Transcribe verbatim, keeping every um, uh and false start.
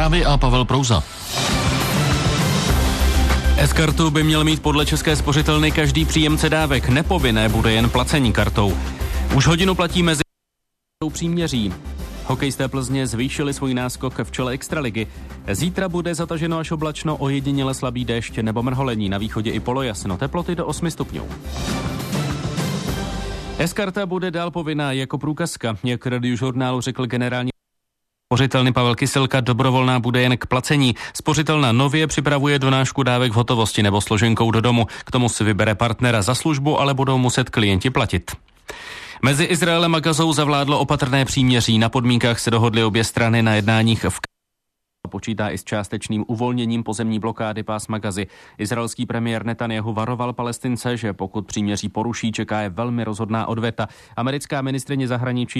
Zprávy a Pavel Prouza. S-kartu by měl mít podle České spořitelny každý příjemce dávek. Nepovinné bude jen placení kartou. Už hodinu platí mezi příměří. Hokejisté Plzně zvýšili svůj náskok v čele extraligy. Zítra bude zataženo až oblačno, ojediněle slabý déšť nebo mrholení, na východě i polojasno, teploty do osmi stupňů. S-karta bude dál povinná jako průkazka, jak Radiožurnálu řekl generální spořitelny Pavel Kyselka, dobrovolná bude jen k placení. Spořitelna nově připravuje donášku dávek v hotovosti nebo složenkou do domu. K tomu si vybere partnera za službu, ale budou muset klienti platit. Mezi Izraelem a Gazou zavládlo opatrné příměří. Na podmínkách se dohodly obě strany na jednáních v počítá i s částečným uvolněním pozemní blokády pásma Gazy. Izraelský premiér Netanjahu varoval Palestince, že pokud příměří poruší, čeká je velmi rozhodná odveta. Americká ministryně zahraničí